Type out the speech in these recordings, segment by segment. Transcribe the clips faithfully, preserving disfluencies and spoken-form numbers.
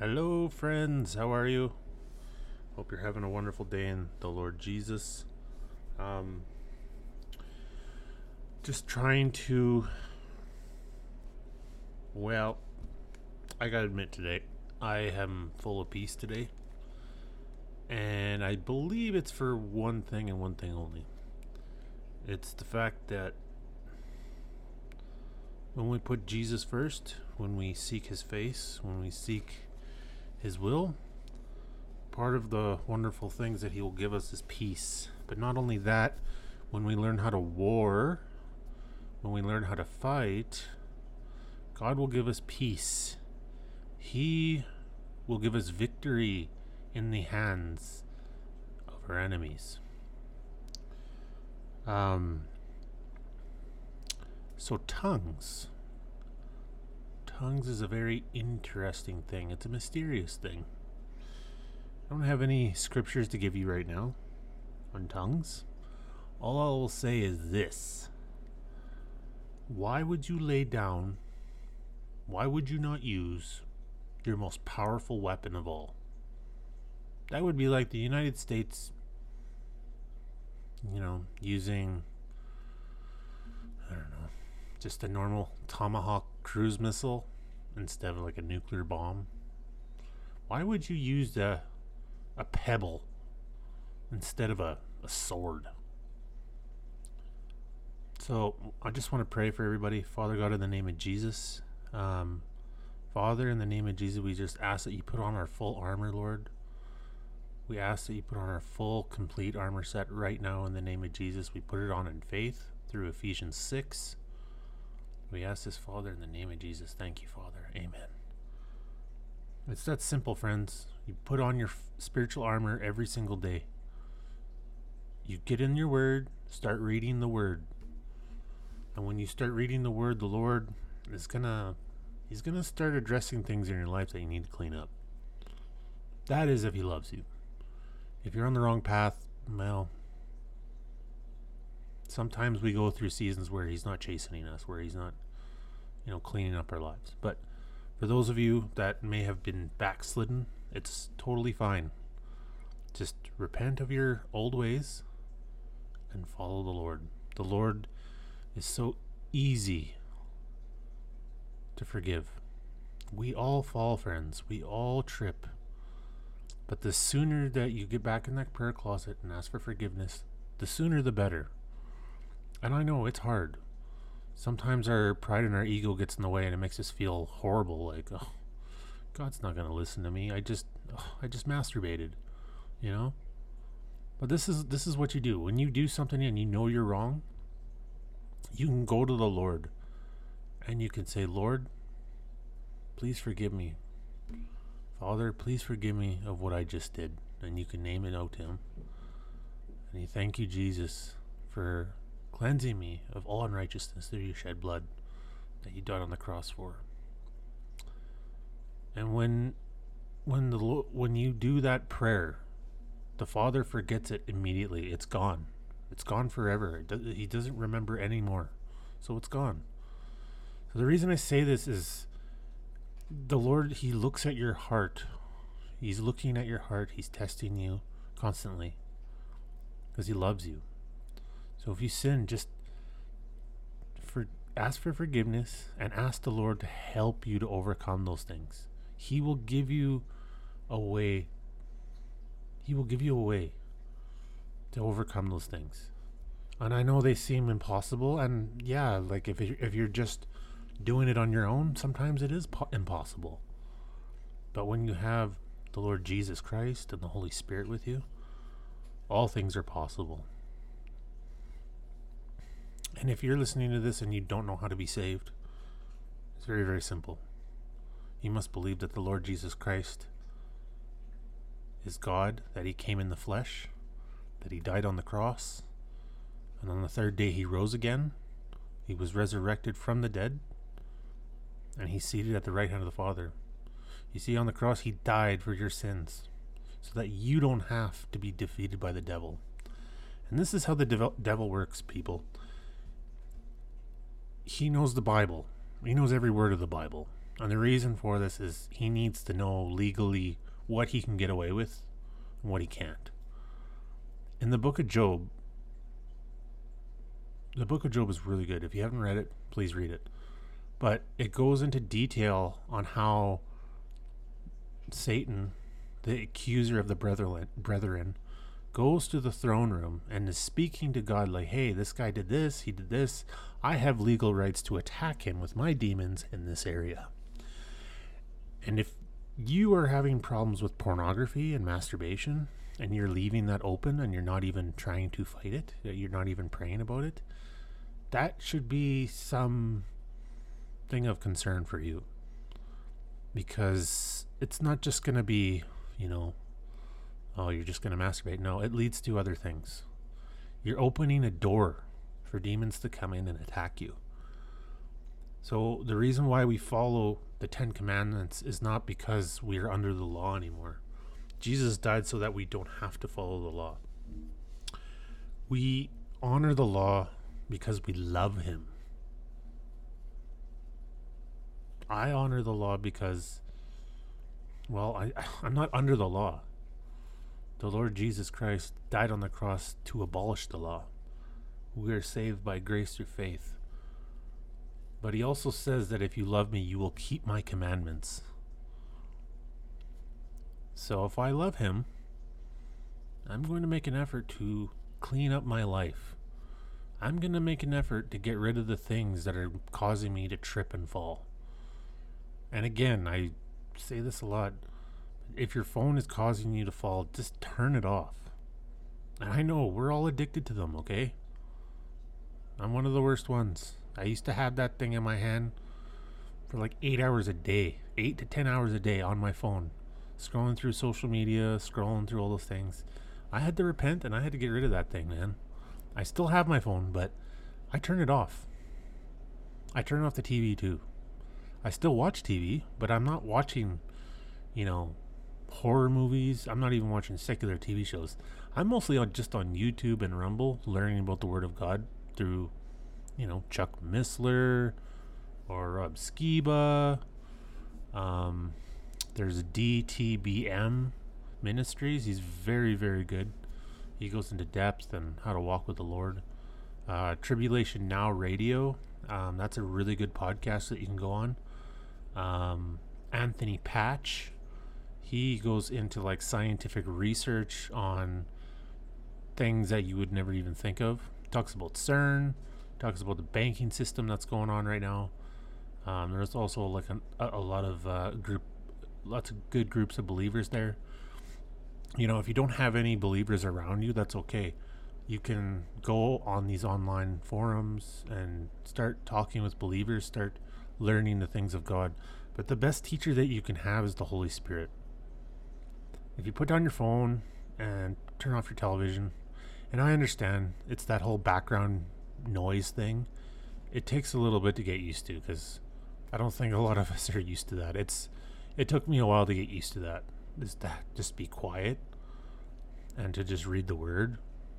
Hello, friends. How are you? Hope you're having a wonderful day in the Lord Jesus. Um, just trying to, well, I gotta admit today, I am full of peace today. And I believe it's for one thing and one thing only. It's the fact that when we put Jesus first, when we seek his face, when we seek his will, part of the wonderful things that he will give us is peace. But not only that, when we learn how to war, when we learn how to fight, God will give us peace. He will give us victory in the hands of our enemies. Um, so tongues. Tongues is a very interesting thing. It's a mysterious thing. I don't have any scriptures to give you right now on tongues. All I will say is this. Why would you lay down, why would you not use your most powerful weapon of all? That would be like the United States, you know, using, I don't know, just a normal Tomahawk cruise missile instead of like a nuclear bomb. Why would you use a, a pebble instead of a, a sword? So I just want to pray for everybody. Father God, in the name of Jesus, um, Father, in the name of Jesus, we just ask that you put on our full armor, Lord. We ask that you put on our full, complete armor set right now in the name of Jesus. We put it on in faith through Ephesians six. We ask this, Father, in the name of Jesus. Thank you, Father. Amen. It's that simple, friends. You put on your f- spiritual armor every single day. You get in your word, start reading the word. And when you start reading the word, the Lord is gonna, he's gonna start addressing things in your life that you need to clean up. That is if he loves you. If you're on the wrong path, well, sometimes we go through seasons where he's not chastening us, where he's not, you know, cleaning up our lives. But for those of you that may have been backslidden, it's totally fine. Just repent of your old ways and follow the Lord. The Lord is so easy to forgive. We all fall, friends. We all trip. But the sooner that you get back in that prayer closet and ask for forgiveness, the sooner the better. And I know it's hard. Sometimes our pride and our ego gets in the way and it makes us feel horrible. Like, oh, God's not going to listen to me. I just, oh, I just masturbated, you know? But this is, this is what you do. When you do something and you know you're wrong, you can go to the Lord and you can say, Lord, please forgive me. Father, please forgive me of what I just did. And you can name it out to him. And you thank you, Jesus, for cleansing me of all unrighteousness through your shed blood that you died on the cross for. And when when the when you do that prayer, the Father forgets it immediately. It's gone. It's gone forever. It does, he doesn't remember anymore. So it's gone. So the reason I say this is the Lord, he looks at your heart. He's looking at your heart. He's testing you constantly because he loves you. So if you sin, just for ask for forgiveness and ask the Lord to help you to overcome those things. He will give you a way. He will give you a way to overcome those things. And I know they seem impossible. And yeah, like if it, if you're just doing it on your own, sometimes it is po- impossible. But when you have the Lord Jesus Christ and the Holy Spirit with you, all things are possible. And if you're listening to this and you don't know how to be saved, it's very, very simple. You must believe that the Lord Jesus Christ is God, that he came in the flesh, that he died on the cross, and on the third day he rose again. He was resurrected from the dead, and he's seated at the right hand of the Father. You see, on the cross, he died for your sins so that you don't have to be defeated by the devil. And this is how the dev- devil works, people. He knows the Bible. He knows every word of the Bible. And the reason for this is he needs to know legally what he can get away with and what he can't. In the book of Job, the book of Job is really good. If you haven't read it, please read it. But it goes into detail on how Satan, the accuser of the brethren, brethren, goes to the throne room and is speaking to God like, hey, this guy did this, he did this. I have legal rights to attack him with my demons in this area. And if you are having problems with pornography and masturbation, and you're leaving that open and you're not even trying to fight it, you're not even praying about it, that should be some thing of concern for you. Because it's not just going to be, you know, oh, you're just going to masturbate. No, it leads to other things. You're opening a door for demons to come in and attack you. So the reason why we follow the Ten Commandments is not because we're under the law anymore. Jesus died so that we don't have to follow the law. We honor the law because we love him. I honor the law because, well, I, I'm not under the law. The Lord Jesus Christ died on the cross to abolish the law. We are saved by grace through faith. But he also says that if you love me, you will keep my commandments. So if I love him, I'm going to make an effort to clean up my life. I'm going to make an effort to get rid of the things that are causing me to trip and fall. And again, I say this a lot. If your phone is causing you to fall, just turn it off. And I know we're all addicted to them, okay? I'm one of the worst ones. I used to have that thing in my hand for like eight hours a day, eight to ten hours a day on my phone, scrolling through social media, scrolling through all those things. I had to repent and I had to get rid of that thing, man. I still have my phone, but I turn it off. I turn off the T V too. I still watch T V, but I'm not watching, you know, horror movies. I'm not even watching secular T V shows. I'm mostly on, just on YouTube and Rumble, learning about the Word of God through, you know, Chuck Missler or Rob Skiba. Um, there's D T B M Ministries. He's very, very good. He goes into depth and how to walk with the Lord. Uh, Tribulation Now Radio. Um, that's a really good podcast that you can go on. Um, Anthony Patch. He goes into like scientific research on things that you would never even think of. Talks about CERN. Talks about the banking system that's going on right now. Um, there's also like a, a lot of uh, group, lots of good groups of believers there. You know, if you don't have any believers around you, that's okay. You can go on these online forums and start talking with believers, start learning the things of God. But the best teacher that you can have is the Holy Spirit. If you put down your phone and turn off your television, and I understand it's that whole background noise thing, it takes a little bit to get used to, because I don't think a lot of us are used to that. It's it took me a while to get used to that. Is that just be quiet and to just read the word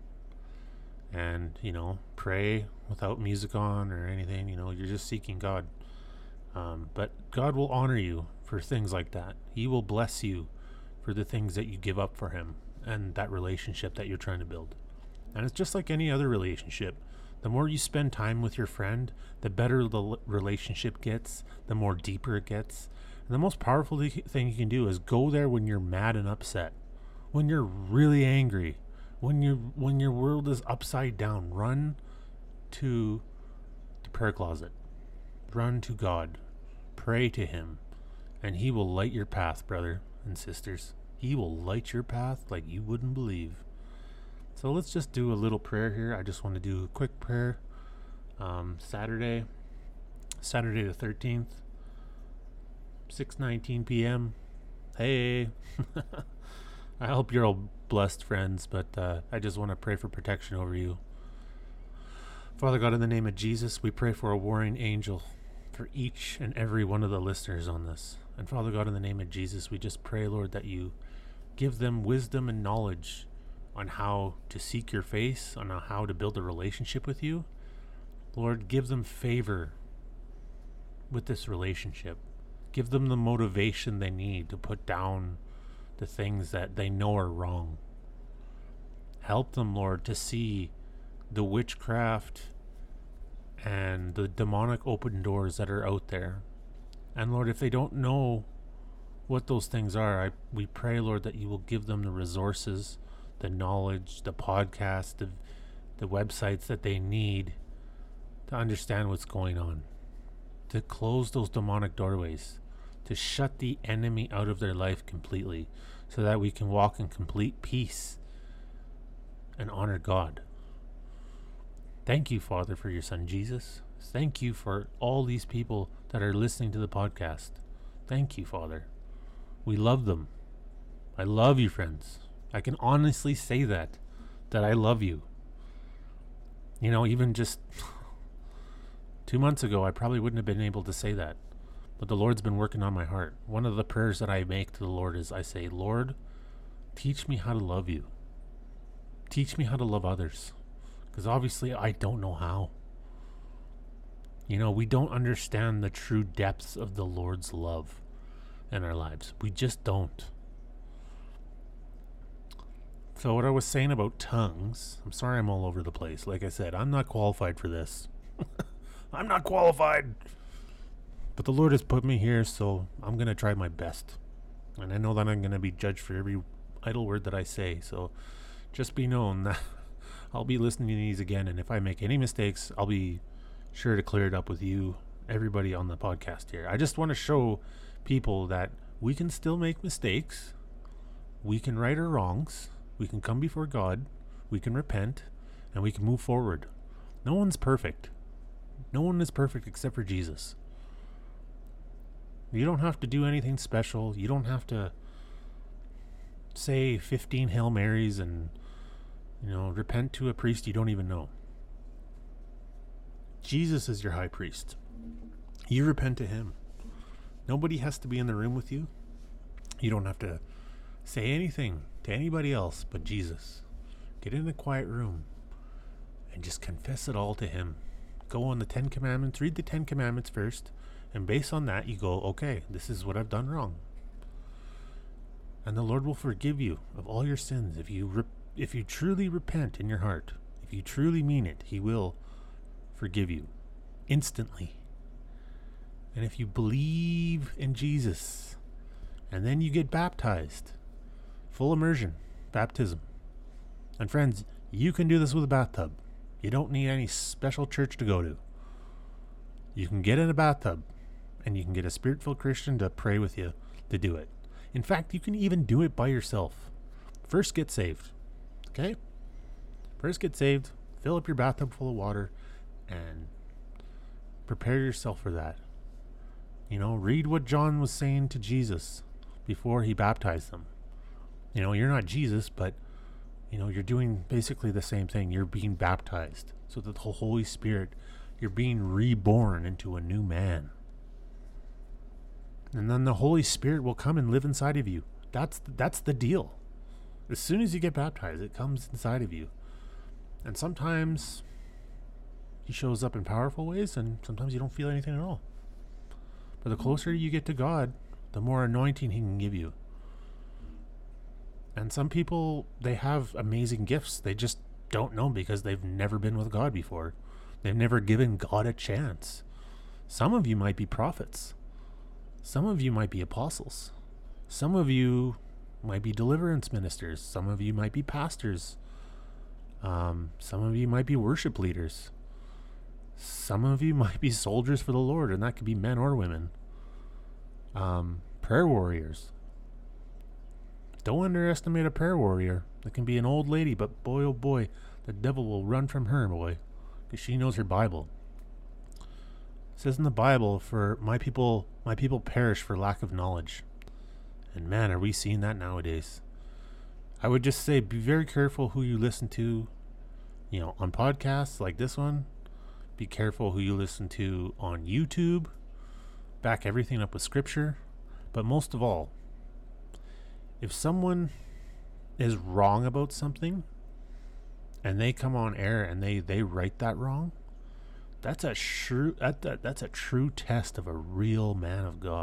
and, you know, pray without music on or anything. You know, you're just seeking God. Um, but God will honor you for things like that. He will bless you for the things that you give up for him and that relationship that you're trying to build. And it's just like any other relationship. The more you spend time with your friend, the better the l- relationship gets, the more deeper it gets. And the most powerful thing you can do is go there when you're mad and upset, when you're really angry, when you when your world is upside down. Run to the prayer closet. Run to God. Pray to him, and he will light your path, brother and sisters. He will light your path like you wouldn't believe. So let's just do a little prayer here. I just want to do a quick prayer. Um, Saturday, Saturday the thirteenth, six nineteen p.m. Hey, I hope you're all blessed, friends, but uh, I just want to pray for protection over you. Father God, in the name of Jesus, we pray for a warring angel for each and every one of the listeners on this. And Father God, in the name of Jesus, we just pray, Lord, that you give them wisdom and knowledge on how to seek your face, on how to build a relationship with you. Lord, give them favor with this relationship. Give them the motivation they need to put down the things that they know are wrong. Help them, Lord, to see the witchcraft and the demonic open doors that are out there. And Lord, if they don't know what those things are, I we pray, Lord, that you will give them the resources, the knowledge, the podcasts, the, the websites that they need to understand what's going on, to close those demonic doorways, to shut the enemy out of their life completely, so that we can walk in complete peace and honor God. Thank you, Father, for your Son, Jesus. Thank you for all these people that are listening to the podcast. Thank you, Father. We love them. I love you, friends. I can honestly say that, that I love you. You know, even just two months ago, I probably wouldn't have been able to say that. But the Lord's been working on my heart. One of the prayers that I make to the Lord is I say, Lord, teach me how to love you. Teach me how to love others. Because obviously I don't know how. You know, we don't understand the true depths of the Lord's love in our lives. We just don't. So what I was saying about tongues, I'm sorry I'm all over the place. Like I said, I'm not qualified for this. I'm not qualified. But the Lord has put me here, so I'm going to try my best. And I know that I'm going to be judged for every idle word that I say. So just be known that I'll be listening to these again. And if I make any mistakes, I'll be sure to clear it up with you, everybody on the podcast here. I just want to show people that we can still make mistakes. We can right our wrongs. We can come before God. We can repent. And we can move forward. No one's perfect. No one is perfect except for Jesus. You don't have to do anything special. You don't have to say fifteen Hail Marys and, you know, repent to a priest you don't even know. Jesus is your high priest. You repent to him. Nobody has to be in the room with you. You don't have to say anything to anybody else but Jesus. Get in a quiet room and just confess it all to him. Go on the Ten Commandments. Read the Ten Commandments first. And based on that, you go, okay, this is what I've done wrong. And the Lord will forgive you of all your sins. If you re- if you truly repent in your heart, if you truly mean it, he will forgive you instantly. And if you believe in Jesus, and then you get baptized, full immersion, baptism. And friends, you can do this with a bathtub. You don't need any special church to go to. You can get in a bathtub, and you can get a spirit-filled Christian to pray with you to do it. In fact, you can even do it by yourself. First, get saved. Okay? First, get saved. Fill up your bathtub full of water, and prepare yourself for that. You know, read what John was saying to Jesus before he baptized them. You know, you're not Jesus, but, you know, you're doing basically the same thing. You're being baptized. So that the Holy Spirit, you're being reborn into a new man. And then the Holy Spirit will come and live inside of you. That's that's the deal. As soon as you get baptized, it comes inside of you. And sometimes he shows up in powerful ways, and sometimes you don't feel anything at all. But the closer you get to God, the more anointing he can give you. And some people, they have amazing gifts. They just don't know because they've never been with God before. They've never given God a chance. Some of you might be prophets. Some of you might be apostles. Some of you might be deliverance ministers. Some of you might be pastors. Um, some of you might be worship leaders. Some of you might be soldiers for the Lord, and that could be men or women. Um, prayer warriors. Don't underestimate a prayer warrior. It can be an old lady, but boy, oh boy, the devil will run from her, boy, because she knows her Bible. It says in the Bible, for my people, my people perish for lack of knowledge. And man, are we seeing that nowadays. I would just say, be very careful who you listen to, you know, on podcasts like this one. Be careful who you listen to on YouTube. Back everything up with scripture. But most of all, if someone is wrong about something and they come on air and they, they right that wrong, that's a true that, that that's a true test of a real man of God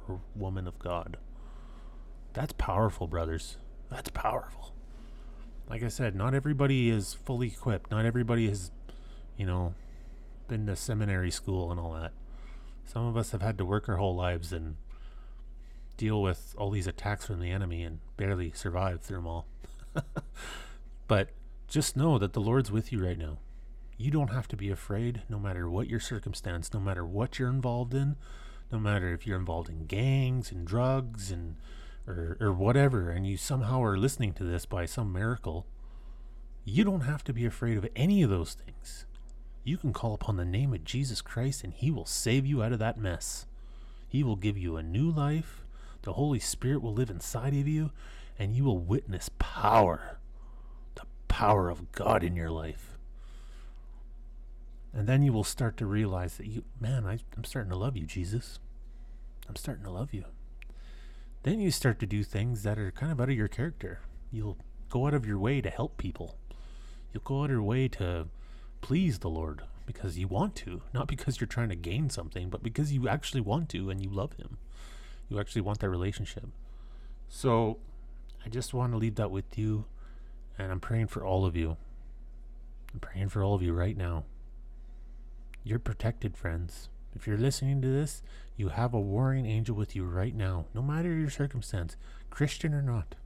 or woman of God. That's powerful, brothers. That's powerful. Like I said, not everybody is fully equipped. Not everybody has, you know, been to seminary school and all that. Some of us have had to work our whole lives and deal with all these attacks from the enemy and barely survive through them all. But just know that the Lord's with you right now. You don't have to be afraid, no matter what your circumstance, no matter what you're involved in, no matter if you're involved in gangs and drugs and or, or whatever, and you somehow are listening to this by some miracle. You don't have to be afraid of any of those things. You can call upon the name of Jesus Christ and he will save you out of that mess. He will give you a new life. The Holy Spirit will live inside of you and you will witness power. The power of God in your life. And then you will start to realize that you, man, I, I'm starting to love you, Jesus. I'm starting to love you. Then you start to do things that are kind of out of your character. You'll go out of your way to help people. You'll go out of your way to please the Lord because you want to, not because you're trying to gain something, but because you actually want to and you love him. You actually want that relationship. So I just want to leave that with you, and I'm praying for all of you. I'm praying for all of you right now. You're protected, friends. If you're listening to this, you have a warring angel with you right now, no matter your circumstance, Christian or not.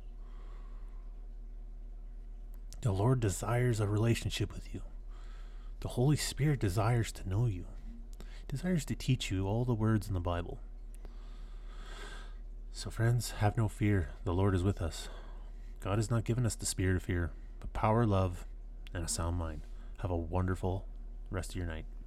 The Lord desires a relationship with you. The Holy Spirit desires to know you. He desires to teach you all the words in the Bible. So friends, have no fear. The Lord is with us. God has not given us the spirit of fear, but power, love, and a sound mind. Have a wonderful rest of your night.